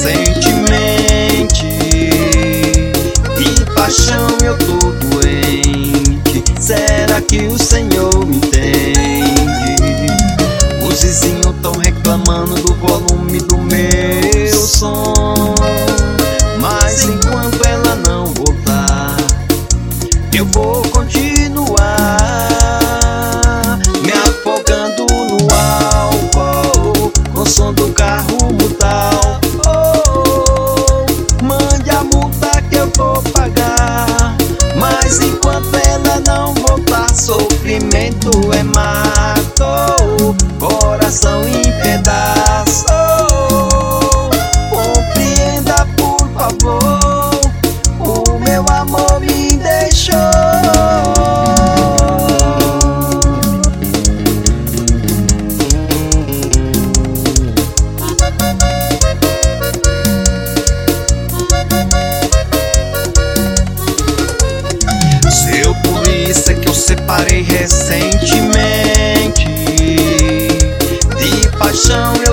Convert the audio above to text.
recentemente. De paixão eu tô doente, será que o Senhor me entende? Os vizinhos tão reclamando do volume do meu som, mas enquanto ela não voltar, eu vou continuar me afogando no álcool, com o som do carro mutal. Mande a multa que eu vou pagar, mas enquanto ela não voltar, sofrimento é mato, coração em pedaços. Compreenda, por favor, o meu amor me deixou. Seu polícia que eu separei recentemente, de paixão